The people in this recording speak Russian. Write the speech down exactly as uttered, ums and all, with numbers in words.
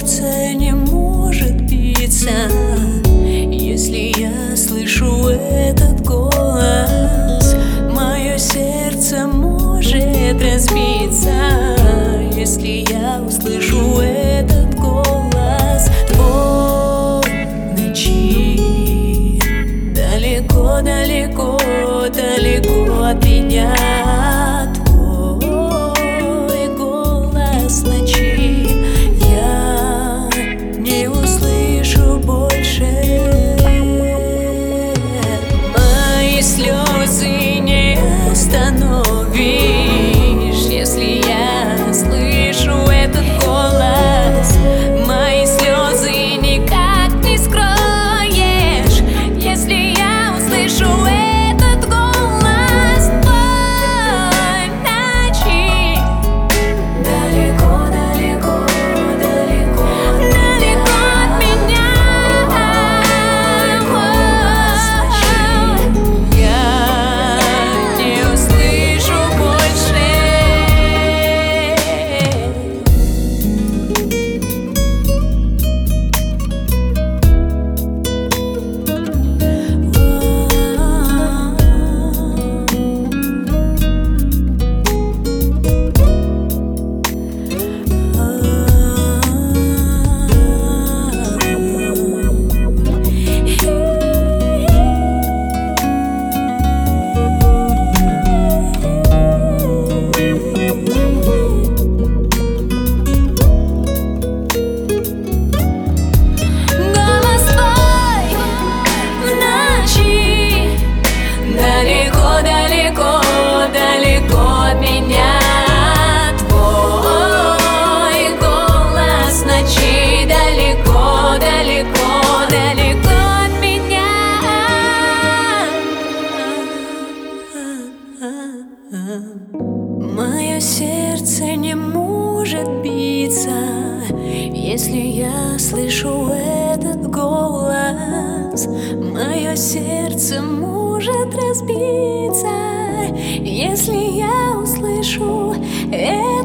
сердце не может биться, если я слышу этот голос. Мое сердце может разбиться, если я услышу этот голос. Твой ночи далеко, далеко, далеко от меня. Твой голос ночи я не услышу больше. Мои слезы не остановишь, если я слышу этот голос. Мои слезы никак не скроешь, если я услышу этот голос. Твой ночи далеко, далеко, далеко, далеко от меня. Я не услышу больше. Далеко, далеко, далеко от меня. Твой голос ночи далеко, далеко, далеко от меня. Мое сердце не может биться, если я слышу этот голос. Мое сердце может разбиться, если я услышу это.